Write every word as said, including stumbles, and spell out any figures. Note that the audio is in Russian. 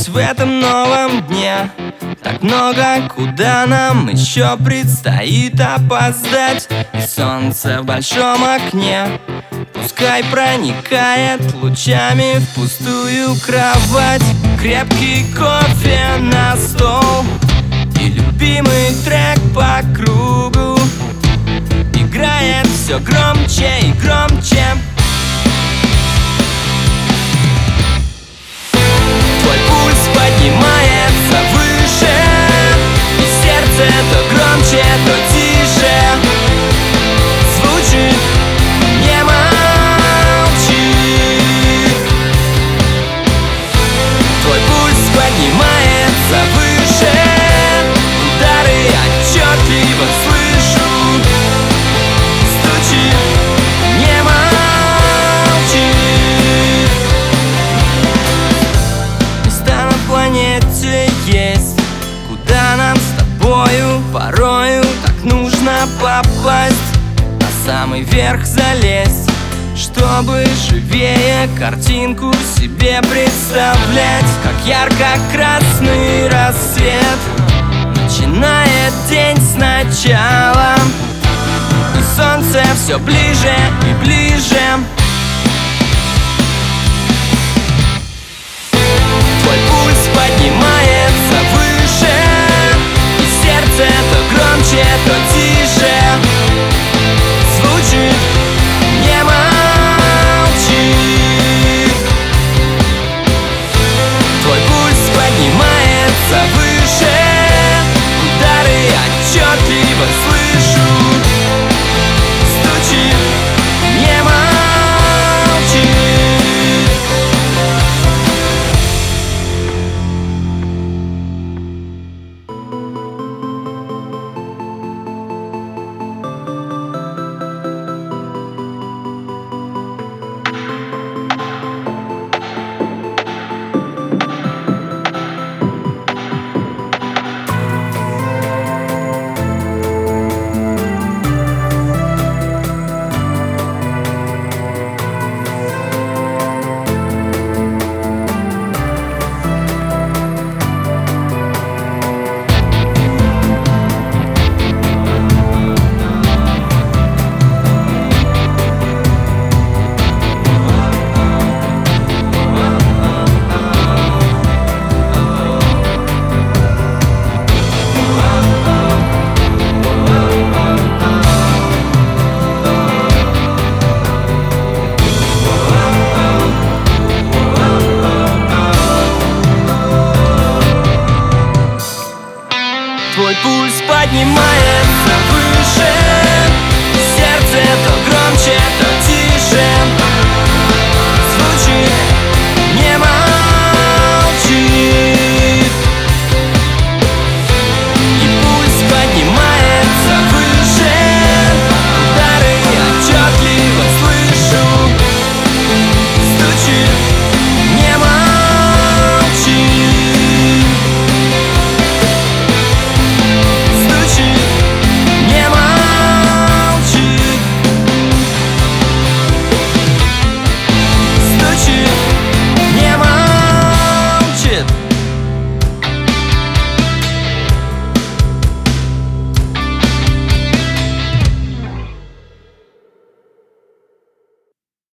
в этом новом дне. Так много, куда нам еще предстоит опоздать. И солнце в большом окне пускай проникает лучами в пустую кровать. Крепкий кофе на стол и любимый трек по кругу играет все громче и громче. Твой пульс поднимается выше, и сердце то громче, то тише звучит, не молчи. Твой пульс поднимается выше, удары отчетливо слышу, стучит, не молчи. Места на планете есть, куда нам с тобою порою так нужно попасть, на самый верх залезть, чтобы живее картинку себе представлять. Как ярко-красный рассвет начинает день сначала, и солнце все ближе и ближе.